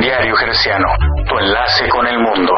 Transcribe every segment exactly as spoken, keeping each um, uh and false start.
Diario Herciano, tu enlace con el mundo.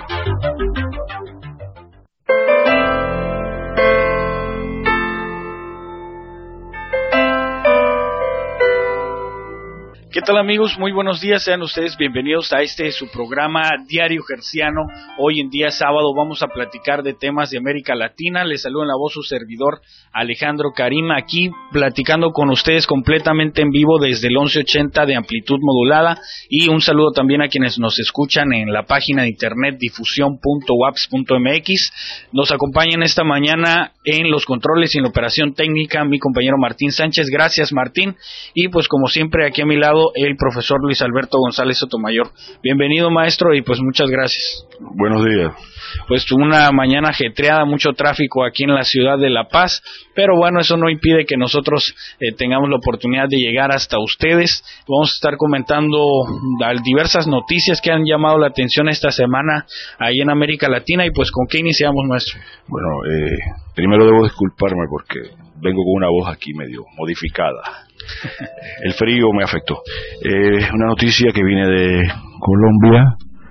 ¿Qué tal, amigos? Muy buenos días, sean ustedes bienvenidos a este su programa Diario Herciano. Hoy en día sábado vamos a platicar de temas de América Latina. Les saludo en la voz su servidor Alejandro Karim, aquí platicando con ustedes completamente en vivo desde el once ochenta de amplitud modulada, y un saludo también a quienes nos escuchan en la página de internet difusión punto waps punto m x. Nos acompañan esta mañana en los controles y en la operación técnica mi compañero Martín Sánchez. Gracias, Martín. Y pues como siempre aquí a mi lado el profesor Luis Alberto González Sotomayor. Bienvenido, maestro, y pues muchas gracias. Buenos días. Pues una mañana ajetreada, mucho tráfico aquí en la ciudad de La Paz, pero bueno, eso no impide que nosotros eh, tengamos la oportunidad de llegar hasta ustedes. Vamos a estar comentando diversas noticias que han llamado la atención esta semana ahí en América Latina, y pues ¿con qué iniciamos, maestro? Bueno, eh, primero debo disculparme porque vengo con una voz aquí medio modificada. El frío me afectó. Eh, una noticia que viene de Colombia,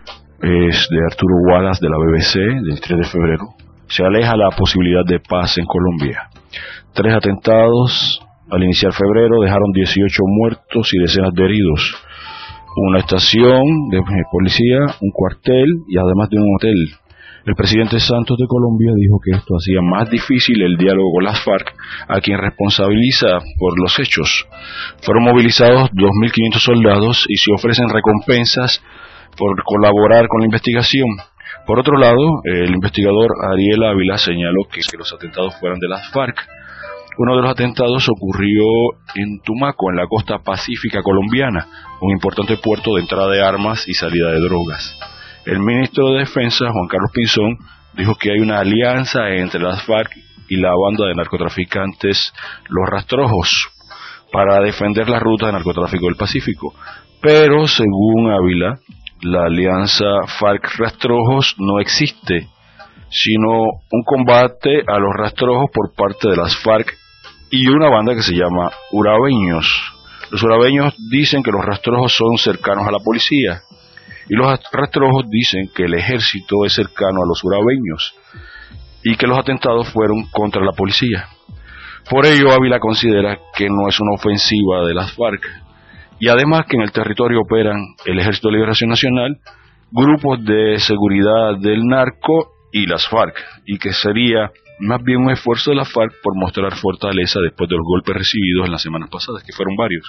es de Arturo Wallace de la B B C, del tres de febrero. Se aleja la posibilidad de paz en Colombia. Tres atentados al iniciar febrero dejaron dieciocho muertos y decenas de heridos. Una estación de policía, un cuartel y además de un hotel. El presidente Santos de Colombia dijo que esto hacía más difícil el diálogo con las FARC, a quien responsabiliza por los hechos. Fueron movilizados dos mil quinientos soldados y se ofrecen recompensas por colaborar con la investigación. Por otro lado, el investigador Ariel Ávila señaló que, que los atentados fueran de las FARC. Uno de los atentados ocurrió en Tumaco, en la costa pacífica colombiana, un importante puerto de entrada de armas y salida de drogas. El ministro de Defensa, Juan Carlos Pinzón, dijo que hay una alianza entre las FARC y la banda de narcotraficantes Los Rastrojos para defender la ruta de narcotráfico del Pacífico. Pero, según Ávila, la alianza FARC-Rastrojos no existe, sino un combate a los rastrojos por parte de las FARC y una banda que se llama Urabeños. Los urabeños dicen que los rastrojos son cercanos a la policía, y los rastrojos dicen que el ejército es cercano a los urabeños y que los atentados fueron contra la policía. Por ello, Ávila considera que no es una ofensiva de las FARC, y además que en el territorio operan el Ejército de Liberación Nacional, grupos de seguridad del narco y las FARC, y que sería más bien un esfuerzo de las FARC por mostrar fortaleza después de los golpes recibidos en las semanas pasadas, que fueron varios,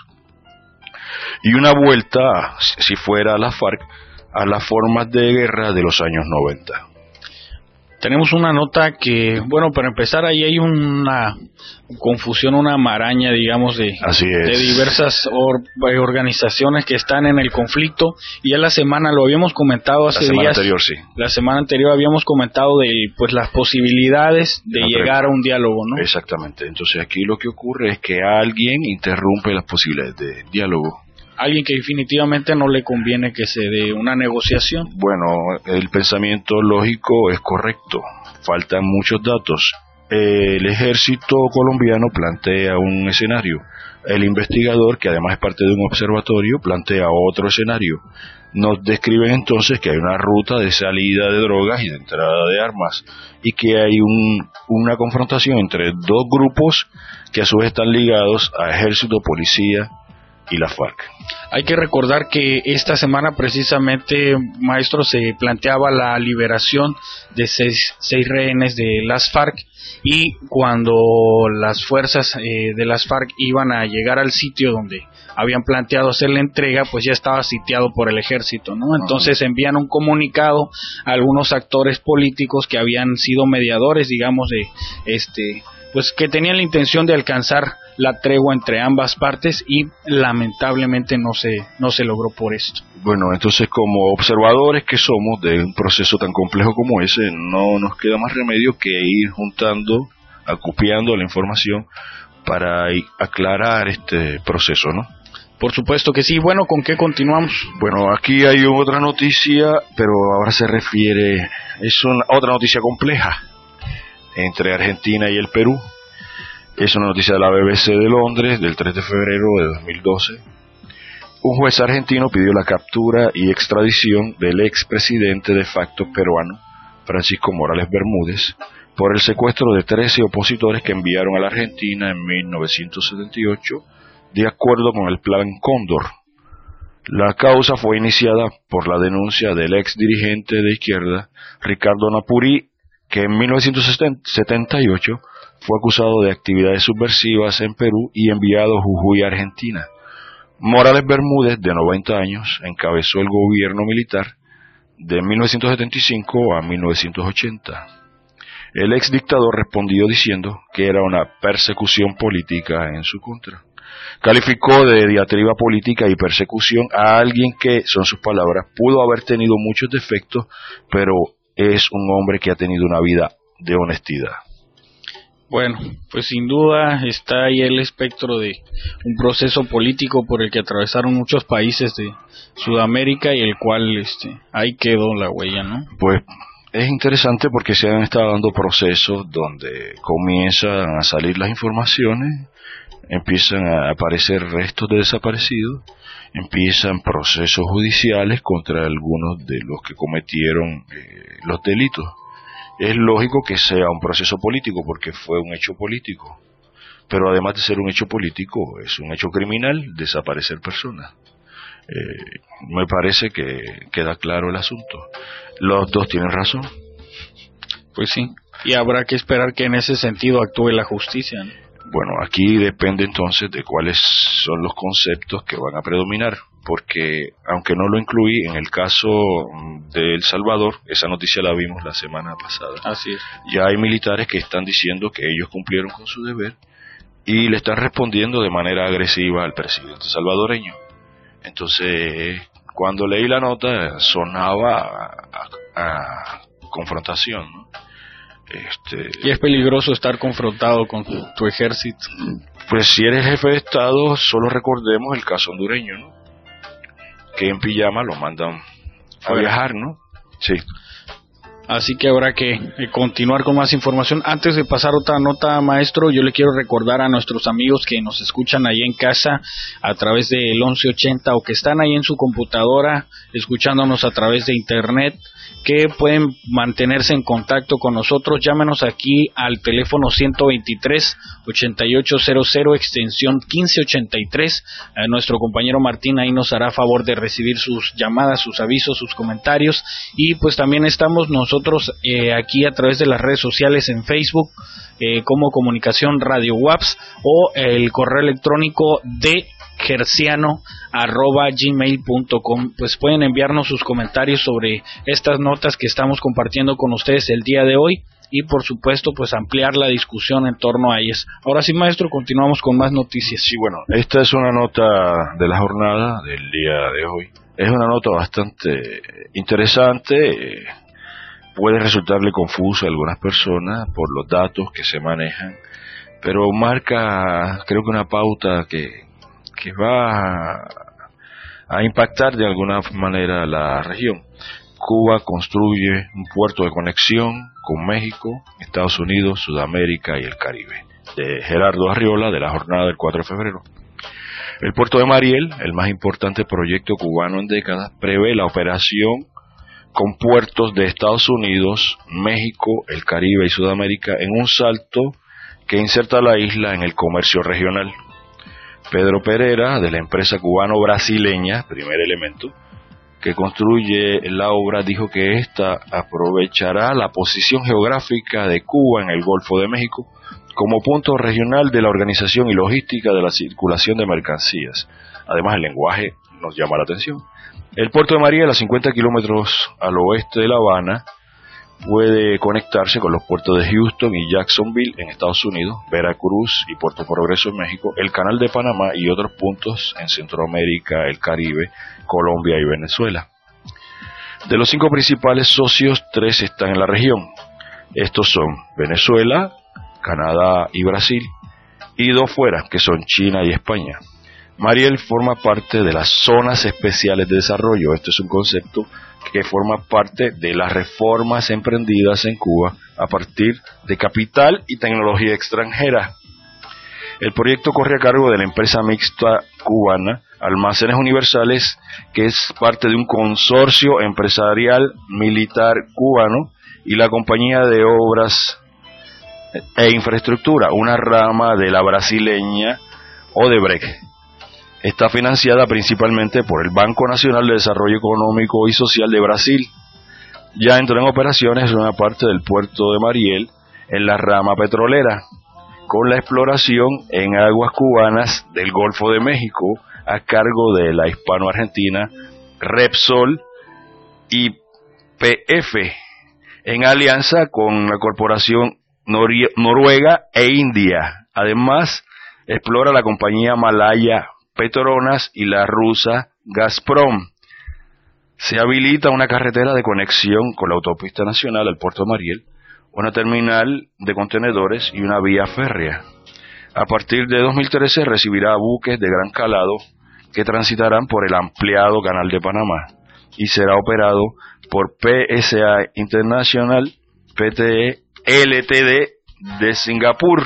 y una vuelta, si fuera la FARC, a las formas de guerra de los años noventa. Tenemos una nota que, bueno, para empezar, ahí hay una confusión, una maraña, digamos, de, de diversas or, organizaciones que están en el conflicto, y ya la semana, lo habíamos comentado hace días. La semana anterior, sí. La semana anterior habíamos comentado de, pues, las posibilidades de no, llegar a un diálogo, ¿no? Exactamente. Entonces aquí lo que ocurre es que alguien interrumpe las posibilidades de diálogo. Alguien que definitivamente no le conviene que se dé una negociación. Bueno, el pensamiento lógico es correcto, faltan muchos datos. El ejército colombiano plantea un escenario, el investigador, que además es parte de un observatorio, plantea otro escenario. Nos describen entonces que hay una ruta de salida de drogas y de entrada de armas, y que hay un, una confrontación entre dos grupos que a su vez están ligados a ejército, policía y la FARC. Hay que recordar que esta semana precisamente, maestro, se planteaba la liberación de seis, seis rehenes de las FARC, y cuando las fuerzas eh, de las FARC iban a llegar al sitio donde habían planteado hacer la entrega, pues ya estaba sitiado por el ejército, ¿no? Entonces envían un comunicado a algunos actores políticos que habían sido mediadores, digamos, de este pues que tenían la intención de alcanzar la tregua entre ambas partes, y lamentablemente no se no se logró por esto. Bueno, entonces, como observadores que somos de un proceso tan complejo como ese, no nos queda más remedio que ir juntando, acopiando la información para aclarar este proceso, ¿no? Por supuesto que sí. Bueno, ¿con qué continuamos? Bueno, aquí hay otra noticia, pero ahora se refiere, es una otra noticia compleja entre Argentina y el Perú. Es una noticia de la B B C de Londres, del tres de febrero de dos mil doce, un juez argentino pidió la captura y extradición del expresidente de facto peruano, Francisco Morales Bermúdez, por el secuestro de trece opositores que enviaron a la Argentina en mil novecientos setenta y ocho, de acuerdo con el Plan Cóndor. La causa fue iniciada por la denuncia del ex dirigente de izquierda, Ricardo Napurí, que en mil novecientos setenta y ocho fue acusado de actividades subversivas en Perú y enviado a Jujuy, Argentina. Morales Bermúdez, de noventa años, encabezó el gobierno militar de mil novecientos setenta y cinco a mil novecientos ochenta. El ex dictador respondió diciendo que era una persecución política en su contra. Calificó de diatriba política y persecución a alguien que, son sus palabras, pudo haber tenido muchos defectos, pero es un hombre que ha tenido una vida de honestidad. Bueno, pues sin duda está ahí el espectro de un proceso político por el que atravesaron muchos países de Sudamérica y el cual este, ahí quedó la huella, ¿no? Pues es interesante porque se han estado dando procesos donde comienzan a salir las informaciones, empiezan a aparecer restos de desaparecidos, empiezan procesos judiciales contra algunos de los que cometieron eh, los delitos. Es lógico que sea un proceso político porque fue un hecho político, pero además de ser un hecho político, es un hecho criminal desaparecer personas. Eh, me parece que queda claro el asunto. Los dos tienen razón. Pues sí, y habrá que esperar que en ese sentido actúe la justicia, ¿no? Bueno, aquí depende entonces de cuáles son los conceptos que van a predominar, porque aunque no lo incluí en el caso de El Salvador, esa noticia la vimos la semana pasada. Así es. Ya hay militares que están diciendo que ellos cumplieron con su deber y le están respondiendo de manera agresiva al presidente salvadoreño. Entonces, cuando leí la nota sonaba a, a, a confrontación, ¿no? Este, y es peligroso estar confrontado con tu, tu ejército. Pues si eres jefe de Estado, solo recordemos el caso hondureño, ¿no? Que en pijama lo mandan a Fuera. viajar, ¿no? Sí. Así que habrá que eh, continuar con más información. Antes de pasar otra nota, maestro, yo le quiero recordar a nuestros amigos que nos escuchan ahí en casa a través del once ochenta o que están ahí en su computadora escuchándonos a través de internet, que pueden mantenerse en contacto con nosotros. Llámenos aquí al teléfono ciento veintitrés, ochenta y ocho cero cero, extensión quince ochenta y tres. Eh, nuestro compañero Martín ahí nos hará favor de recibir sus llamadas, sus avisos, sus comentarios. Y pues también estamos nosotros eh, aquí a través de las redes sociales en Facebook eh, como Comunicación Radio Waps o el correo electrónico de gerciano arroba gmail punto com. Pues pueden enviarnos sus comentarios sobre estas notas que estamos compartiendo con ustedes el día de hoy y por supuesto pues ampliar la discusión en torno a ellas. Ahora sí, maestro, continuamos con más noticias. Sí, bueno, esta es una nota de la jornada del día de hoy. Es una nota bastante interesante, puede resultarle confuso a algunas personas por los datos que se manejan, pero marca creo que una pauta que que va a, a impactar de alguna manera la región. Cuba construye un puerto de conexión con México, Estados Unidos, Sudamérica y el Caribe. De Gerardo Arriola, de la jornada del cuatro de febrero. El puerto de Mariel, el más importante proyecto cubano en décadas, prevé la operación con puertos de Estados Unidos, México, el Caribe y Sudamérica en un salto que inserta a la isla en el comercio regional. Pedro Pereira, de la empresa cubano-brasileña, primer elemento, que construye la obra, dijo que ésta aprovechará la posición geográfica de Cuba en el Golfo de México como punto regional de la organización y logística de la circulación de mercancías. Además, el lenguaje nos llama la atención. El puerto de Mariel, a cincuenta kilómetros al oeste de La Habana, puede conectarse con los puertos de Houston y Jacksonville en Estados Unidos, Veracruz y Puerto Progreso en México, el Canal de Panamá y otros puntos en Centroamérica, el Caribe, Colombia y Venezuela. De los cinco principales socios, tres están en la región. Estos son Venezuela, Canadá y Brasil, y dos fuera, que son China y España. Mariel forma parte de las zonas especiales de desarrollo. Este es un concepto que forma parte de las reformas emprendidas en Cuba a partir de capital y tecnología extranjera. El proyecto corre a cargo de la empresa mixta cubana Almacenes Universales, que es parte de un consorcio empresarial militar cubano, y la Compañía de Obras e Infraestructura, una rama de la brasileña Odebrecht. Está financiada principalmente por el Banco Nacional de Desarrollo Económico y Social de Brasil. Ya entró en operaciones una parte del puerto de Mariel en la rama petrolera, con la exploración en aguas cubanas del Golfo de México a cargo de la hispano-argentina Repsol y P F, en alianza con la corporación Nor- Noruega e India. Además, explora la compañía malaya Petronas y la rusa Gazprom. Se habilita una carretera de conexión con la autopista nacional al puerto de Mariel, una terminal de contenedores y una vía férrea. A partir de dos mil trece recibirá buques de gran calado que transitarán por el ampliado Canal de Panamá y será operado por P S A International P T E L T D de Singapur.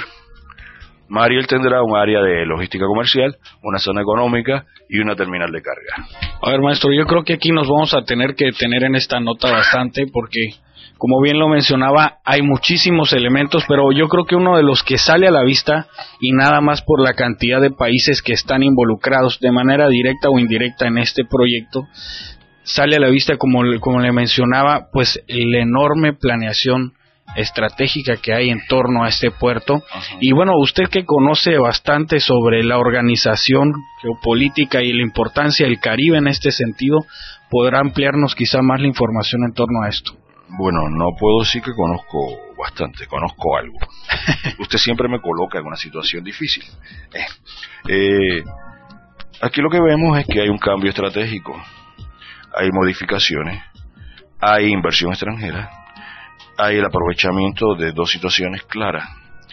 Mariel tendrá un área de logística comercial, una zona económica y una terminal de carga. A ver, maestro, yo creo que aquí nos vamos a tener que detener en esta nota bastante porque, como bien lo mencionaba, hay muchísimos elementos, pero yo creo que uno de los que sale a la vista, y nada más por la cantidad de países que están involucrados de manera directa o indirecta en este proyecto, sale a la vista, como, como le mencionaba, pues la enorme planeación estratégica que hay en torno a este puerto. Uh-huh. Y bueno, usted que conoce bastante sobre la organización geopolítica y la importancia del Caribe en este sentido, podrá ampliarnos quizá más la información en torno a esto. Bueno, no puedo decir que conozco bastante, conozco algo. Usted siempre me coloca en una situación difícil. Eh, eh, aquí lo que vemos es que hay un cambio estratégico, hay modificaciones, hay inversión extranjera, hay el aprovechamiento de dos situaciones claras.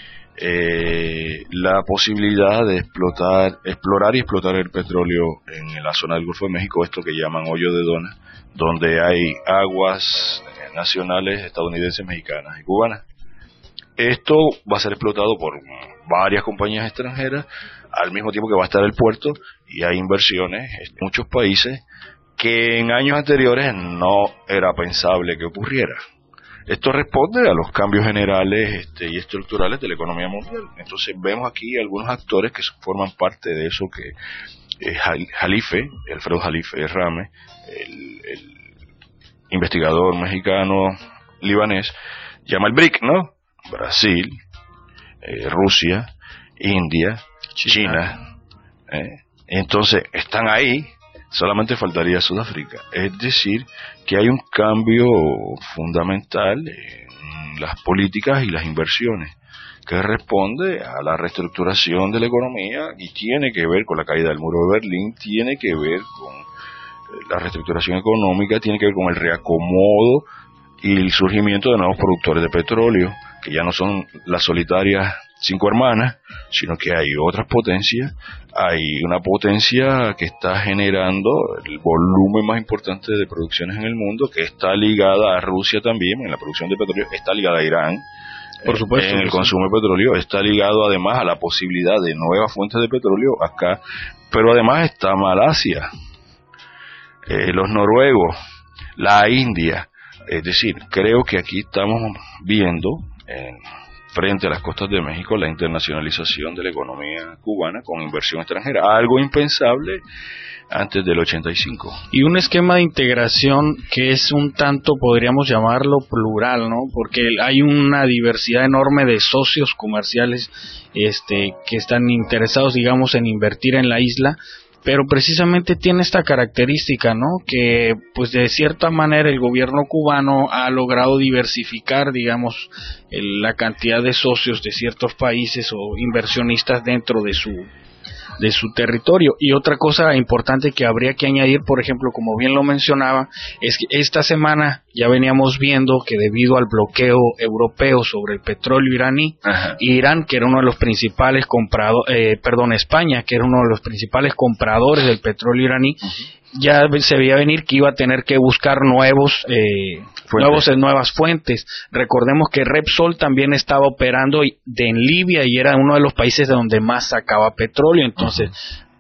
Eh, la posibilidad de explotar, explorar y explotar el petróleo en la zona del Golfo de México, esto que llaman hoyo de Dona, donde hay aguas nacionales estadounidenses, mexicanas y cubanas. Esto va a ser explotado por varias compañías extranjeras, al mismo tiempo que va a estar el puerto, y hay inversiones en muchos países que en años anteriores no era pensable que ocurriera. Esto responde a los cambios generales este, y estructurales de la economía mundial. Entonces vemos aquí algunos actores que forman parte de eso, que eh, Jalife, Alfredo Jalife Rame, el, el investigador mexicano libanés, llama el B R I C, ¿no? Brasil, eh, Rusia, India, China. China eh. Entonces están ahí, solamente faltaría Sudáfrica. Es decir, que hay un cambio fundamental en las políticas y las inversiones que responde a la reestructuración de la economía y tiene que ver con la caída del muro de Berlín, tiene que ver con la reestructuración económica, tiene que ver con el reacomodo y el surgimiento de nuevos productores de petróleo, que ya no son las solitarias cinco hermanas, sino que hay otras potencias. Hay una potencia que está generando el volumen más importante de producciones en el mundo, que está ligada a Rusia también, en la producción de petróleo, está ligada a Irán, por supuesto, en el sí. consumo de petróleo, está ligado además a la posibilidad de nuevas fuentes de petróleo acá, pero además está Malasia, eh, los noruegos, la India. Es decir, creo que aquí estamos viendo en frente a las costas de México la internacionalización de la economía cubana con inversión extranjera, algo impensable antes del ochenta y cinco. Y un esquema de integración que es un tanto, podríamos llamarlo plural, ¿no? Porque hay una diversidad enorme de socios comerciales este que están interesados, digamos, en invertir en la isla, pero precisamente tiene esta característica, ¿no? Que pues de cierta manera el gobierno cubano ha logrado diversificar, digamos, el, la cantidad de socios de ciertos países o inversionistas dentro de su de su territorio. Y otra cosa importante que habría que añadir, por ejemplo, como bien lo mencionaba, es que esta semana ya veníamos viendo que debido al bloqueo europeo sobre el petróleo iraní, Ajá. Irán, que era uno de los principales compradores, eh, perdón, España, que era uno de los principales compradores del petróleo iraní, uh-huh. ya se veía venir que iba a tener que buscar nuevos eh, nuevos nuevas fuentes. Recordemos que Repsol también estaba operando de en Libia y era uno de los países de donde más sacaba petróleo. Entonces, uh-huh.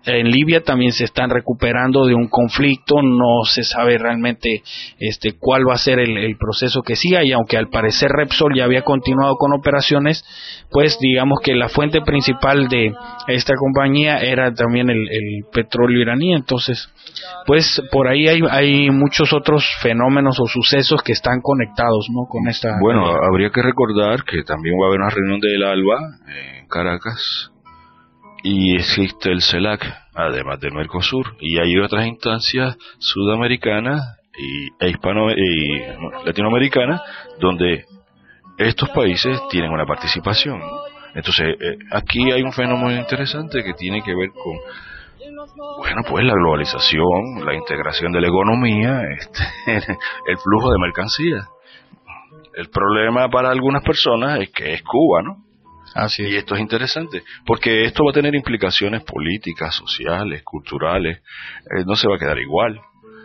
en Libia también se están recuperando de un conflicto, no se sabe realmente este cuál va a ser el, el proceso que siga, y aunque al parecer Repsol ya había continuado con operaciones, pues digamos que la fuente principal de esta compañía era también el, el petróleo iraní. Entonces pues por ahí hay, hay muchos otros fenómenos o sucesos que están conectados, ¿no?, con esta... Bueno, habría que recordar que también va a haber una reunión del ALBA en Caracas, y existe el CELAC, además del Mercosur, y hay otras instancias sudamericanas y, e hispano y latinoamericanas donde estos países tienen una participación. Entonces, eh, aquí hay un fenómeno interesante que tiene que ver con, bueno, pues la globalización, la integración de la economía, este, el flujo de mercancías. El problema para algunas personas es que es Cuba, ¿no? Así es. Y esto es interesante, porque esto va a tener implicaciones políticas, sociales, culturales, eh, no se va a quedar igual.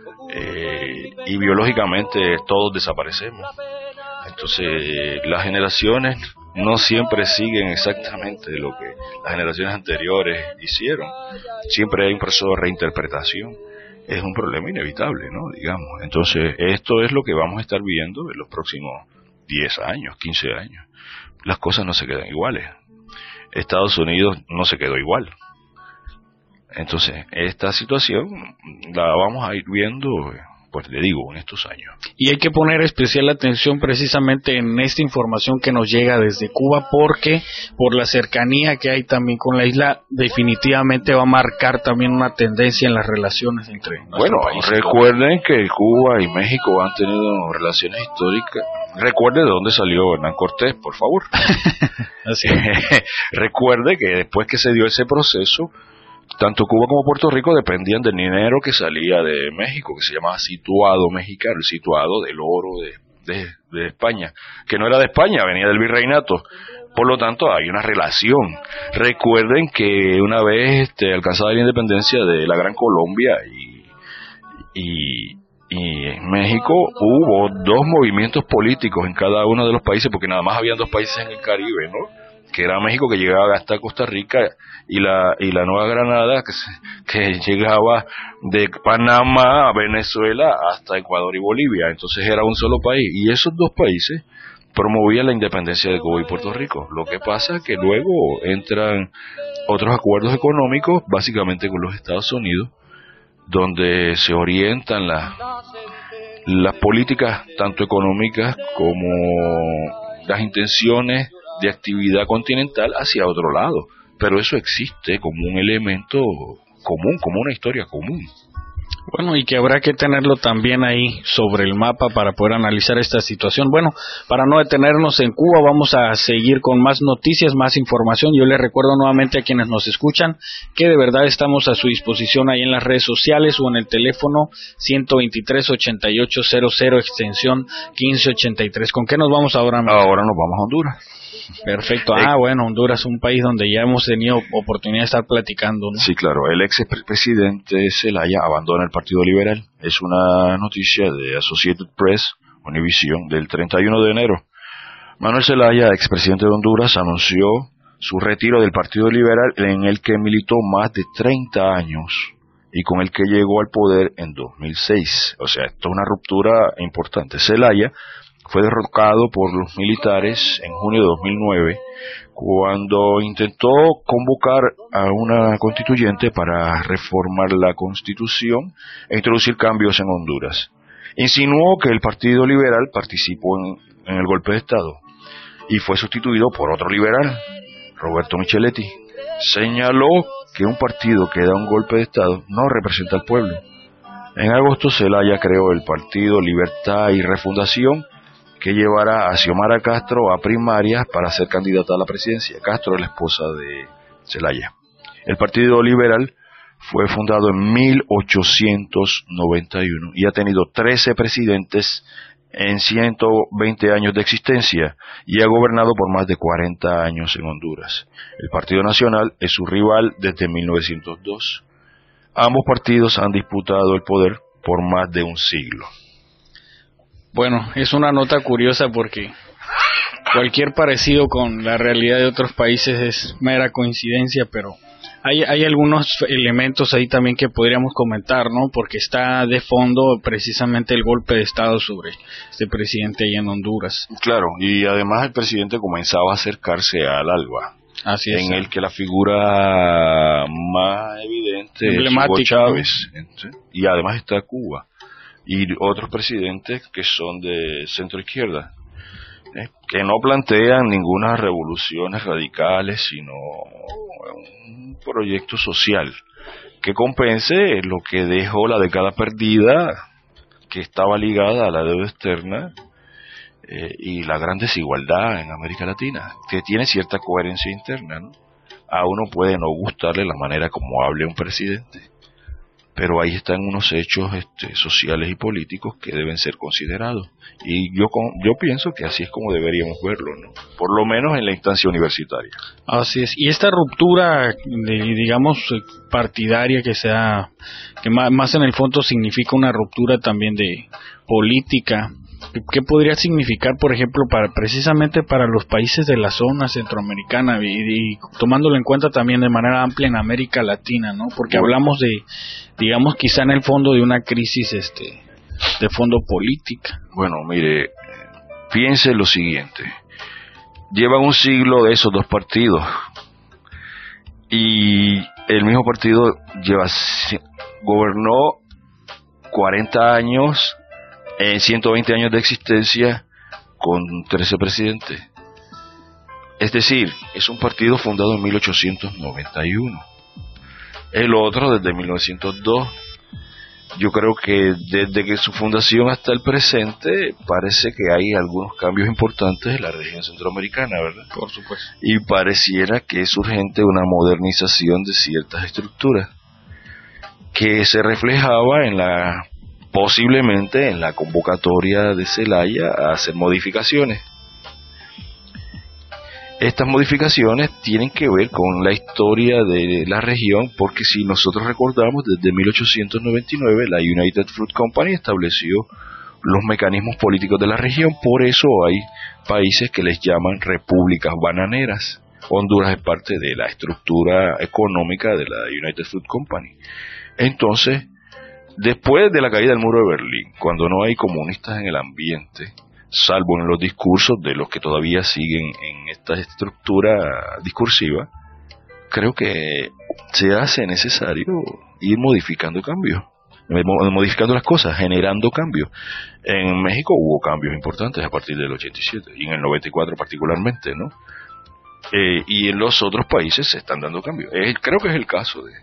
Eh, y biológicamente todos desaparecemos. Entonces, las generaciones no siempre siguen exactamente lo que las generaciones anteriores hicieron. Siempre hay un proceso de reinterpretación. Es un problema inevitable, ¿no?, digamos. Entonces, esto es lo que vamos a estar viendo en los próximos diez años, quince años. Las cosas no se quedan iguales. Estados Unidos no se quedó igual. Entonces, esta situación la vamos a ir viendo, pues le digo, en estos años. Y hay que poner especial atención precisamente en esta información que nos llega desde Cuba, porque por la cercanía que hay también con la isla, definitivamente va a marcar también una tendencia en las relaciones entre nuestro bueno, país. Recuerden que Cuba y México han tenido relaciones históricas. Recuerde de dónde salió Hernán Cortés, por favor. Así. Recuerde que después que se dio ese proceso, tanto Cuba como Puerto Rico dependían del dinero que salía de México, que se llamaba situado mexicano, el situado del oro de, de, de España, que no era de España, venía del virreinato. Por lo tanto, hay una relación. Recuerden que una vez este, alcanzada la independencia de la Gran Colombia y, y, y en México, hubo dos movimientos políticos en cada uno de los países, porque nada más habían dos países en el Caribe, ¿no?, que era México, que llegaba hasta Costa Rica, y la y la Nueva Granada, que, se, que llegaba de Panamá a Venezuela hasta Ecuador y Bolivia. Entonces era un solo país, y esos dos países promovían la independencia de Cuba y Puerto Rico. Lo que pasa es que luego entran otros acuerdos económicos, básicamente con los Estados Unidos, donde se orientan las las políticas tanto económicas como las intenciones de actividad continental hacia otro lado. Pero eso existe como un elemento común, como una historia común. Bueno, y que habrá que tenerlo también ahí sobre el mapa para poder analizar esta situación. Bueno, para no detenernos en Cuba, vamos a seguir con más noticias, más información. Yo les recuerdo nuevamente a quienes nos escuchan que de verdad estamos a su disposición ahí en las redes sociales o en el teléfono ciento veintitrés, ochenta y ocho cero cero, extensión quince ochenta y tres. ¿Con qué nos vamos ahora? Ahora nos vamos a Honduras. Perfecto. Ah, bueno, Honduras es un país donde ya hemos tenido oportunidad de estar platicando, ¿no? Sí, claro. El ex presidente Zelaya abandona el Partido Liberal. Es una noticia de Associated Press, Univision, del treinta y uno de enero. Manuel Zelaya, expresidente de Honduras, anunció su retiro del Partido Liberal, en el que militó más de treinta años y con el que llegó al poder en dos mil seis. O sea, esto es una ruptura importante. Zelaya fue derrocado por los militares en junio de dos mil nueve, cuando intentó convocar a una constituyente para reformar la Constitución e introducir cambios en Honduras. Insinuó que el Partido Liberal participó en, en el golpe de Estado y fue sustituido por otro liberal, Roberto Micheletti. Señaló que un partido que da un golpe de Estado no representa al pueblo. En agosto, Zelaya creó el Partido Libertad y Refundación, que llevará a Xiomara Castro a primarias para ser candidata a la presidencia. Castro es la esposa de Zelaya. El Partido Liberal fue fundado en mil ochocientos noventa y uno y ha tenido trece presidentes en ciento veinte años de existencia y ha gobernado por más de cuarenta años en Honduras. El Partido Nacional es su rival desde mil novecientos dos. Ambos partidos han disputado el poder por más de un siglo. Bueno, es una nota curiosa porque cualquier parecido con la realidad de otros países es mera coincidencia, pero Hay, hay algunos elementos ahí también que podríamos comentar, ¿no? Porque está de fondo precisamente el golpe de Estado sobre este presidente allá en Honduras. Claro, y además el presidente comenzaba a acercarse al ALBA. Así es. En el que la figura más evidente es Hugo Chávez, ¿sí? Y además está Cuba y otros presidentes que son de centro izquierda, ¿eh? Que no plantean ninguna revoluciones radicales, sino un proyecto social que compense lo que dejó la década perdida, que estaba ligada a la deuda externa Eh, y la gran desigualdad en América Latina, que tiene cierta coherencia interna, ¿no? A uno puede no gustarle la manera como hable un presidente, pero ahí están unos hechos este, sociales y políticos que deben ser considerados, y yo yo pienso que así es como deberíamos verlo, ¿no? Por lo menos en la instancia universitaria. Así es. Y esta ruptura, de, digamos, partidaria que sea, que más, más en el fondo significa una ruptura también de política. ¿Qué podría significar, por ejemplo, para precisamente para los países de la zona centroamericana y, y tomándolo en cuenta también de manera amplia en América Latina, ¿no? Porque bueno, hablamos de, digamos, quizá en el fondo de una crisis este de fondo política. Bueno, mire, piense lo siguiente. Llevan un siglo de esos dos partidos y el mismo partido lleva gobernó cuarenta años en ciento veinte años de existencia con trece presidentes. Es decir, es un partido fundado en mil ochocientos noventa y uno. El otro desde mil novecientos dos. Yo creo que desde que su fundación hasta el presente parece que hay algunos cambios importantes en la región centroamericana, ¿verdad? Por supuesto. Y pareciera que es urgente una modernización de ciertas estructuras que se reflejaba en la posiblemente en la convocatoria de Zelaya a hacer modificaciones. Estas modificaciones tienen que ver con la historia de la región, porque si nosotros recordamos, desde mil ochocientos noventa y nueve la United Fruit Company estableció los mecanismos políticos de la región. Por eso hay países que les llaman repúblicas bananeras. Honduras es parte de la estructura económica de la United Fruit Company. Entonces, después de la caída del muro de Berlín, cuando no hay comunistas en el ambiente, salvo en los discursos de los que todavía siguen en esta estructura discursiva, creo que se hace necesario ir modificando cambios, modificando las cosas, generando cambios. En México hubo cambios importantes a partir del ochenta y siete, y en el noventa y cuatro particularmente, ¿no? Eh, y en los otros países se están dando cambios. Eh, creo que es el caso de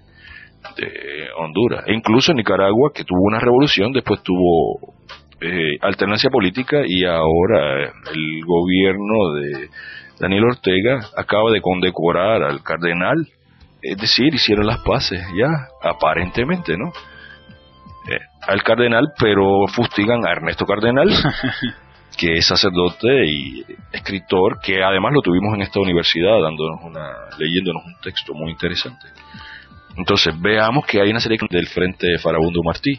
de Honduras, e incluso en Nicaragua, que tuvo una revolución, después tuvo eh, alternancia política, y ahora el gobierno de Daniel Ortega acaba de condecorar al cardenal, es decir, hicieron las paces ya, aparentemente, ¿no? Eh, al cardenal, pero fustigan a Ernesto Cardenal, que es sacerdote y escritor, que además lo tuvimos en esta universidad dándonos una, leyéndonos un texto muy interesante. Entonces veamos que hay una serie del Frente Farabundo Martí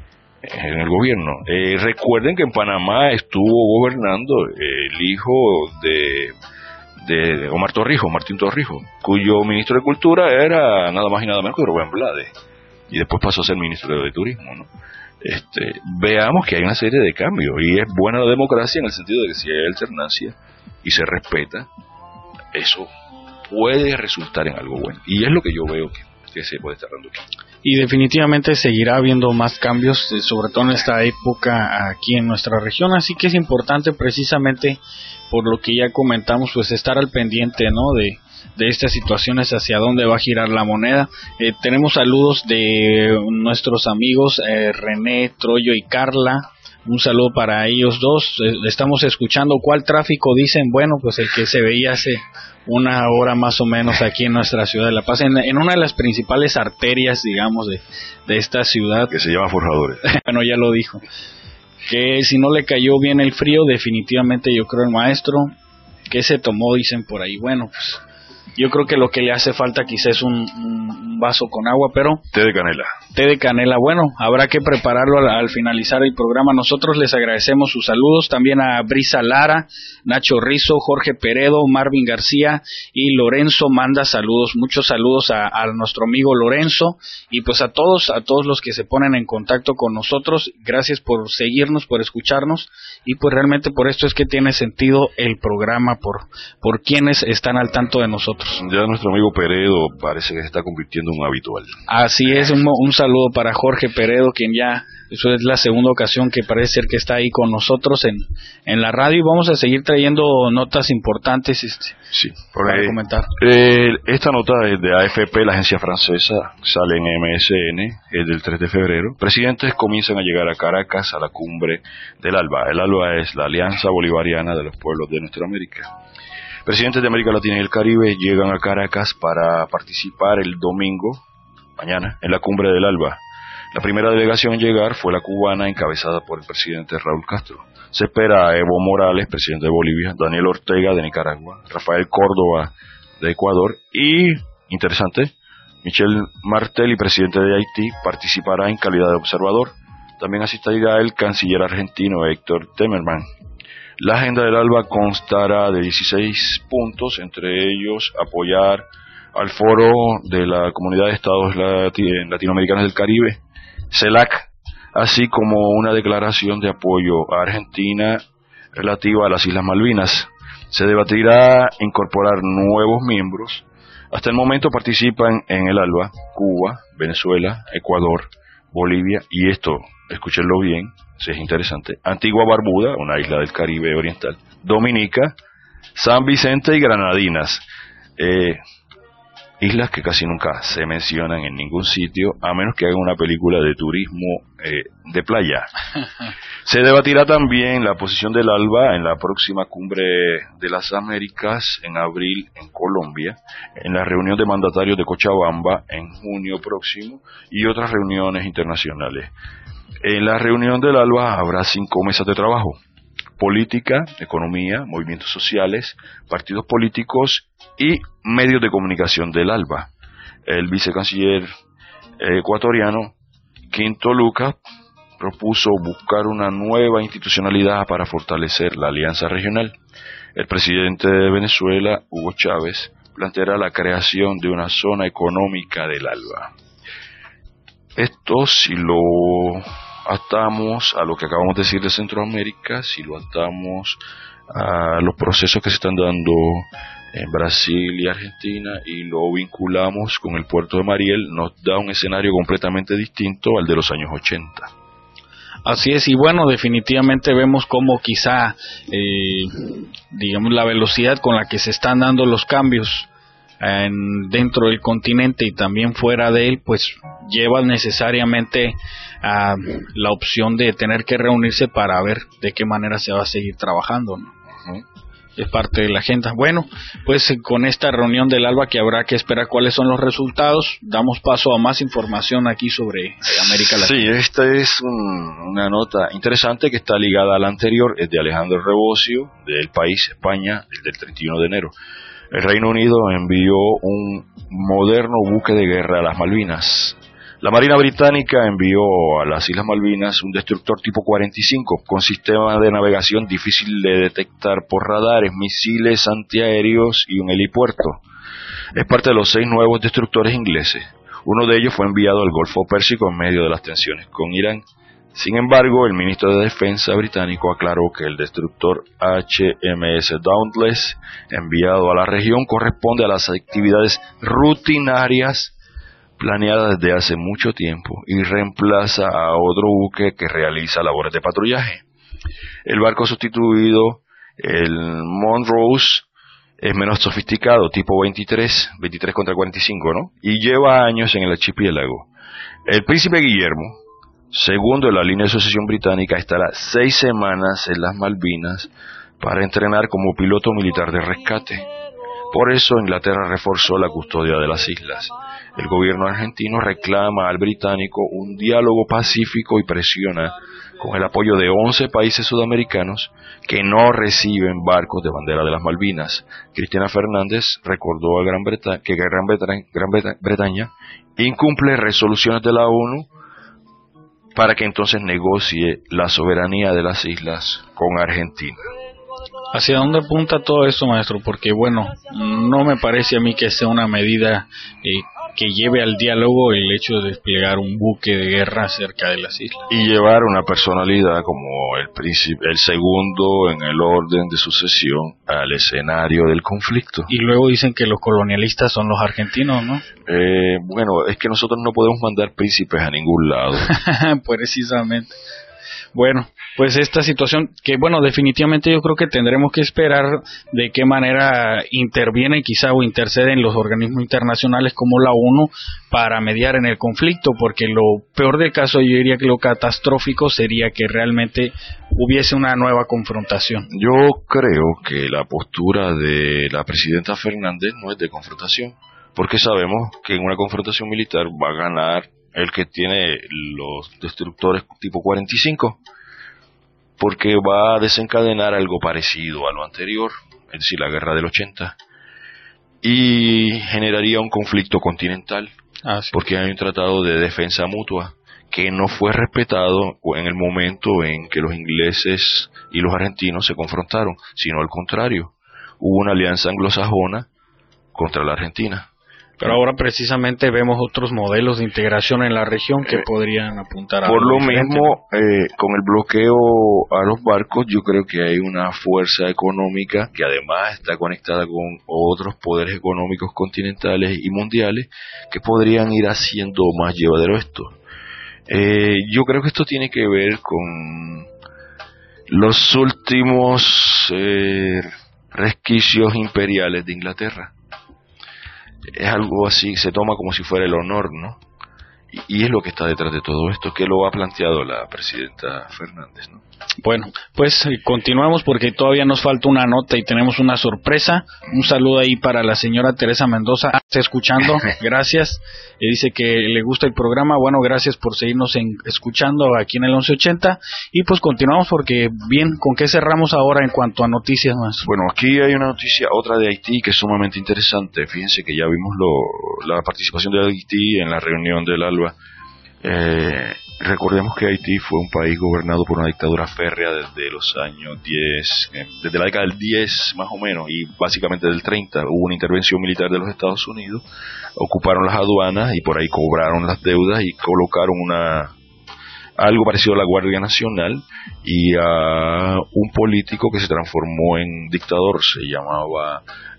en el gobierno. Eh, recuerden que en Panamá estuvo gobernando el hijo de, de Omar Torrijos, Martín Torrijos, cuyo ministro de Cultura era nada más y nada menos que Rubén Blades, y después pasó a ser ministro de Turismo, ¿no? Este, veamos que hay una serie de cambios, y es buena la democracia en el sentido de que si hay alternancia y se respeta, eso puede resultar en algo bueno, y es lo que yo veo que que se puede estar dando aquí. Y definitivamente seguirá habiendo más cambios, sobre todo en esta época aquí en nuestra región, así que es importante precisamente por lo que ya comentamos, pues estar al pendiente, ¿no? de, de estas situaciones, hacia dónde va a girar la moneda. Eh, tenemos saludos de nuestros amigos eh, René, Troyo y Carla. Un saludo para ellos dos. Eh, estamos escuchando. ¿Cuál tráfico? Dicen, bueno, pues el que se veía hace una hora más o menos aquí en nuestra ciudad de La Paz, en, en una de las principales arterias, digamos, de, de esta ciudad. Que se llama Forjadores. Bueno, ya lo dijo. Que si no le cayó bien el frío, definitivamente yo creo el maestro, que se tomó, dicen por ahí. Bueno, pues Yo creo que lo que le hace falta quizás es un, un vaso con agua, pero... Té de canela. Té de canela, bueno, habrá que prepararlo al, al finalizar el programa. Nosotros les agradecemos sus saludos, también a Brisa Lara, Nacho Rizo, Jorge Peredo, Marvin García y Lorenzo manda saludos, muchos saludos a, a nuestro amigo Lorenzo y pues a todos, a todos los que se ponen en contacto con nosotros. Gracias por seguirnos, por escucharnos y pues realmente por esto es que tiene sentido el programa, por, por quienes están al tanto de nosotros. Ya nuestro amigo Peredo parece que se está convirtiendo en un habitual. Así es, un, un saludo para Jorge Peredo, quien ya, eso es la segunda ocasión que parece ser que está ahí con nosotros en, en la radio, y vamos a seguir trayendo notas importantes este, sí, para eh, comentar. Eh, esta nota es de A F P, la agencia francesa, sale en M S N, es del tres de febrero. Presidentes comienzan a llegar a Caracas a la cumbre del ALBA. El ALBA es la Alianza Bolivariana de los Pueblos de Nuestra América. Presidentes de América Latina y el Caribe llegan a Caracas para participar el domingo, mañana, en la cumbre del ALBA. La primera delegación en llegar fue la cubana, encabezada por el presidente Raúl Castro. Se espera a Evo Morales, presidente de Bolivia, Daniel Ortega de Nicaragua, Rafael Córdoba de Ecuador y, interesante, Michel Martelly, presidente de Haití, participará en calidad de observador. También asistirá el canciller argentino Héctor Temerman. La agenda del ALBA constará de dieciséis puntos, entre ellos apoyar al Foro de la Comunidad de Estados Lati- Latinoamericanos del Caribe, CELAC, así como una declaración de apoyo a Argentina relativa a las Islas Malvinas. Se debatirá incorporar nuevos miembros. Hasta el momento participan en el ALBA Cuba, Venezuela, Ecuador, Bolivia y esto, escúchenlo bien, si es interesante, Antigua Barbuda, una isla del Caribe oriental, Dominica, San Vicente y Granadinas. Eh, islas que casi nunca se mencionan en ningún sitio, a menos que hagan una película de turismo eh, de playa. Se debatirá también la posición del ALBA en la próxima cumbre de las Américas en abril en Colombia, en la reunión de mandatarios de Cochabamba en junio próximo y otras reuniones internacionales. En la reunión del ALBA habrá cinco mesas de trabajo: política, economía, movimientos sociales, partidos políticos y medios de comunicación del ALBA. El vicecanciller ecuatoriano Quinto Lucas propuso buscar una nueva institucionalidad para fortalecer la alianza regional. El presidente de Venezuela, Hugo Chávez, planteará la creación de una zona económica del ALBA. Esto, si lo atamos a lo que acabamos de decir de Centroamérica, si lo atamos a los procesos que se están dando en Brasil y Argentina y lo vinculamos con el puerto de Mariel, nos da un escenario completamente distinto al de los años ochenta. Así es, y bueno, definitivamente vemos cómo quizá, eh, digamos, la velocidad con la que se están dando los cambios en, dentro del continente y también fuera de él, pues lleva necesariamente a la opción de tener que reunirse para ver de qué manera se va a seguir trabajando, ¿no? Uh-huh. Es parte de la agenda. Bueno, pues con esta reunión del ALBA que habrá que esperar cuáles son los resultados, damos paso a más información aquí sobre América Latina. Sí, esta es un, una nota interesante que está ligada a la anterior, es de Alejandro Rebocio, del País, España, el del treinta y uno de enero. El Reino Unido envió un moderno buque de guerra a las Malvinas. La Marina Británica envió a las Islas Malvinas un destructor tipo cuarenta y cinco con sistema de navegación difícil de detectar por radares, misiles antiaéreos y un helipuerto. Es parte de los seis nuevos destructores ingleses. Uno de ellos fue enviado al Golfo Pérsico en medio de las tensiones con Irán. Sin embargo, el ministro de Defensa británico aclaró que el destructor H M S Dauntless enviado a la región corresponde a las actividades rutinarias planeada desde hace mucho tiempo y reemplaza a otro buque que realiza labores de patrullaje. El barco sustituido, el Monrose, es menos sofisticado, tipo veintitrés, veintitrés contra cuarenta y cinco, ¿no? Y lleva años en el archipiélago. El Príncipe Guillermo, segundo de la línea de sucesión británica, estará seis semanas en las Malvinas para entrenar como piloto militar de rescate. Por eso Inglaterra reforzó la custodia de las islas. El gobierno argentino reclama al británico un diálogo pacífico y presiona con el apoyo de once países sudamericanos que no reciben barcos de bandera de las Malvinas. Cristina Fernández recordó a Gran Bretaña que Gran Bretaña, Gran Bretaña incumple resoluciones de la ONU para que entonces negocie la soberanía de las islas con Argentina. ¿Hacia dónde apunta todo esto, maestro? Porque, bueno, no me parece a mí que sea una medida eh, que lleve al diálogo el hecho de desplegar un buque de guerra cerca de las islas. Y llevar una personalidad como el príncipe, el segundo en el orden de sucesión al escenario del conflicto. Y luego dicen que los colonialistas son los argentinos, ¿no? Eh, bueno, es que nosotros no podemos mandar príncipes a ningún lado. Precisamente. Bueno, pues esta situación que, bueno, definitivamente yo creo que tendremos que esperar de qué manera intervienen quizá o interceden los organismos internacionales como la ONU para mediar en el conflicto, porque lo peor del caso, yo diría que lo catastrófico sería que realmente hubiese una nueva confrontación. Yo creo que la postura de la presidenta Fernández no es de confrontación, porque sabemos que en una confrontación militar va a ganar el que tiene los destructores tipo cuarenta y cinco, porque va a desencadenar algo parecido a lo anterior, es decir, la guerra del ochenta, y generaría un conflicto continental, ah, sí. Porque hay un tratado de defensa mutua que no fue respetado en el momento en que los ingleses y los argentinos se confrontaron, sino al contrario, hubo una alianza anglosajona contra la Argentina. Pero ahora precisamente vemos otros modelos de integración en la región que eh, podrían apuntar a por lo diferente. mismo, eh, con el bloqueo a los barcos, yo creo que hay una fuerza económica que además está conectada con otros poderes económicos continentales y mundiales que podrían ir haciendo más llevadero esto. Eh, yo creo que esto tiene que ver con los últimos eh, resquicios imperiales de Inglaterra. Es algo así, se toma como si fuera el honor, ¿no? Y, y es lo que está detrás de todo esto, que lo ha planteado la presidenta Fernández, ¿no? Bueno, pues continuamos porque todavía nos falta una nota y tenemos una sorpresa. Un saludo ahí para la señora Teresa Mendoza, está escuchando, gracias. Y dice que le gusta el programa. Bueno, gracias por seguirnos en, escuchando aquí en el once ochenta. Y pues continuamos porque, bien, ¿con qué cerramos ahora en cuanto a noticias más? Bueno, aquí hay una noticia, otra de Haití, que es sumamente interesante. Fíjense que ya vimos lo, la participación de Haití en la reunión del ALBA. Eh, recordemos que Haití fue un país gobernado por una dictadura férrea desde los años diez, eh, desde la década del diez más o menos, y básicamente del treinta hubo una intervención militar de los Estados Unidos, ocuparon las aduanas y por ahí cobraron las deudas y colocaron una algo parecido a la Guardia Nacional y a un político que se transformó en dictador, se llamaba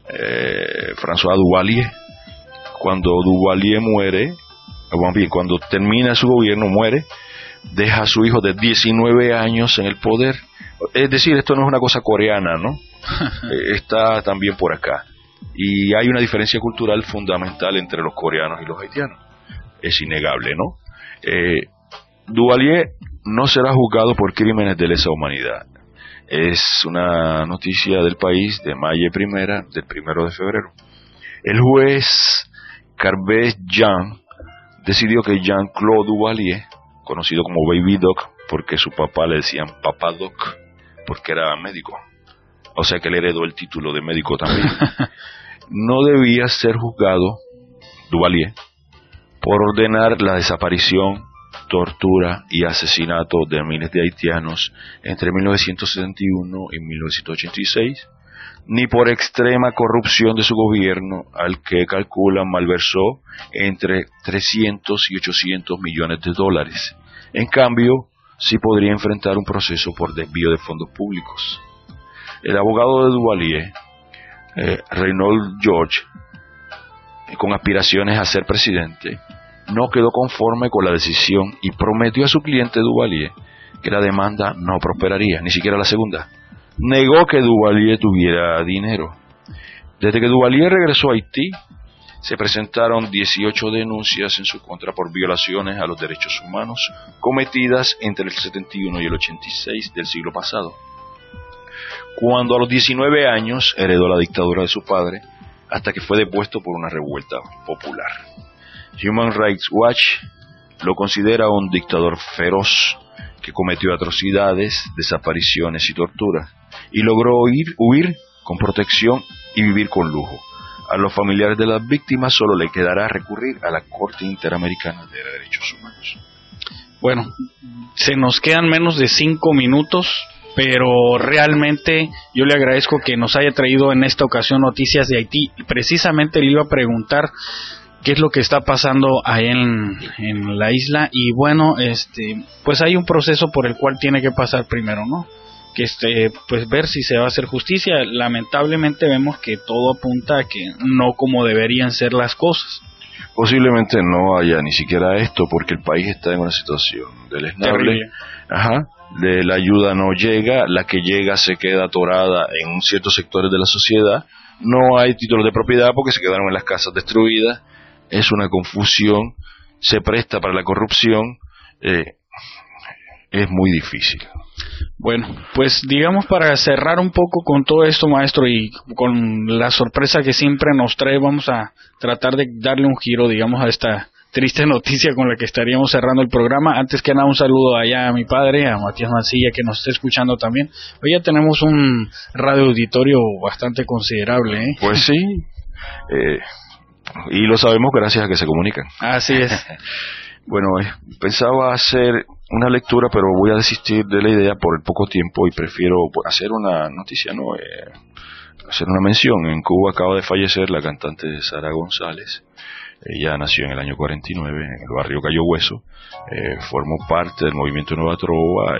eh, François Duvalier. Cuando Duvalier muere, bien, cuando termina su gobierno, muere, deja a su hijo de diecinueve años en el poder. Es decir, esto no es una cosa coreana, ¿no? Está también por acá. Y hay una diferencia cultural fundamental entre los coreanos y los haitianos. Es innegable, ¿no? Eh, Duvalier no será juzgado por crímenes de lesa humanidad. Es una noticia del país de mayo primera, del primero de febrero. El juez Carbet Jean decidió que Jean-Claude Duvalier, conocido como Baby Doc, porque su papá le decían Papá Doc, porque era médico, o sea que le heredó el título de médico también, no debía ser juzgado, Duvalier, por ordenar la desaparición, tortura y asesinato de miles de haitianos entre mil novecientos setenta y uno y mil novecientos ochenta y seis, ni por extrema corrupción de su gobierno, al que calculan malversó entre trescientos y ochocientos millones de dólares. En cambio, sí podría enfrentar un proceso por desvío de fondos públicos. El abogado de Duvalier, eh, Reynold George, eh, con aspiraciones a ser presidente, no quedó conforme con la decisión y prometió a su cliente Duvalier que la demanda no prosperaría, ni siquiera la segunda. Negó que Duvalier tuviera dinero. Desde que Duvalier regresó a Haití, se presentaron dieciocho denuncias en su contra por violaciones a los derechos humanos cometidas entre el setenta y uno y el ochenta y seis del siglo pasado. Cuando a los diecinueve años heredó la dictadura de su padre, hasta que fue depuesto por una revuelta popular. Human Rights Watch lo considera un dictador feroz que cometió atrocidades, desapariciones y torturas, y logró huir, huir con protección y vivir con lujo. A los familiares de las víctimas solo le quedará recurrir a la Corte Interamericana de Derechos Humanos. Bueno, se nos quedan menos de cinco minutos, pero realmente yo le agradezco que nos haya traído en esta ocasión noticias de Haití. Precisamente le iba a preguntar qué es lo que está pasando ahí en, en la isla, y bueno, este, pues hay un proceso por el cual tiene que pasar primero, ¿no? Que este, pues ver si se va a hacer justicia. Lamentablemente vemos que todo apunta a que no como deberían ser las cosas. Posiblemente no haya ni siquiera esto, porque el país está en una situación deleznable. Ajá, de la ayuda no llega, la que llega se queda atorada en ciertos sectores de la sociedad. No hay títulos de propiedad porque se quedaron en las casas destruidas. Es una confusión, se presta para la corrupción, eh, es muy difícil. Bueno, pues digamos, para cerrar un poco con todo esto, maestro, y con la sorpresa que siempre nos trae, vamos a tratar de darle un giro, digamos, a esta triste noticia con la que estaríamos cerrando el programa. Antes que nada, un saludo allá a mi padre, a Matías Mancilla, que nos está escuchando también. Hoy ya tenemos un radio auditorio bastante considerable, ¿eh? Pues sí, eh, y lo sabemos gracias a que se comunican. Así es. Bueno, eh, pensaba hacer una lectura, pero voy a desistir de la idea por el poco tiempo y prefiero hacer una noticia, no, eh, hacer una mención. En Cuba acaba de fallecer la cantante Sara González. Ella nació en el año cuarenta y nueve en el barrio Cayo Hueso, eh, formó parte del movimiento Nueva Trova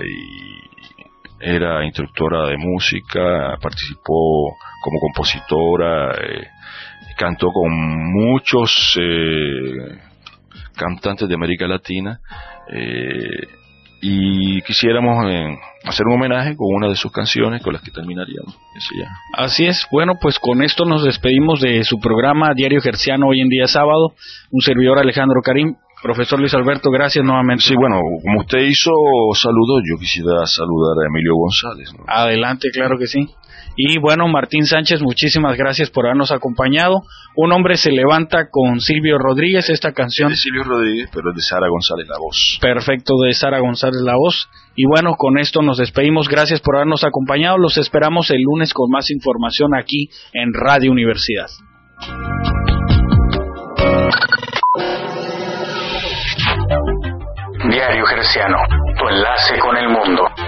y era instructora de música, participó como compositora, eh, cantó con muchos eh, cantantes de América Latina, eh, y quisiéramos eh, hacer un homenaje con una de sus canciones con las que terminaríamos. Así es. Bueno, pues con esto nos despedimos de su programa Diario Herciano, hoy en día sábado. Un servidor, Alejandro Karim. Profesor Luis Alberto, gracias nuevamente. Sí, bueno, como usted hizo saludos, yo quisiera saludar a Emilio González, ¿no? Adelante, claro que sí. Y bueno, Martín Sánchez, muchísimas gracias por habernos acompañado. Un hombre se levanta con Silvio Rodríguez, esta canción. De Silvio Rodríguez, pero es de Sara González la voz. Perfecto, de Sara González la voz. Y bueno, con esto nos despedimos. Gracias por habernos acompañado. Los esperamos el lunes con más información aquí en Radio Universidad. Diario Herciano, tu enlace con el mundo.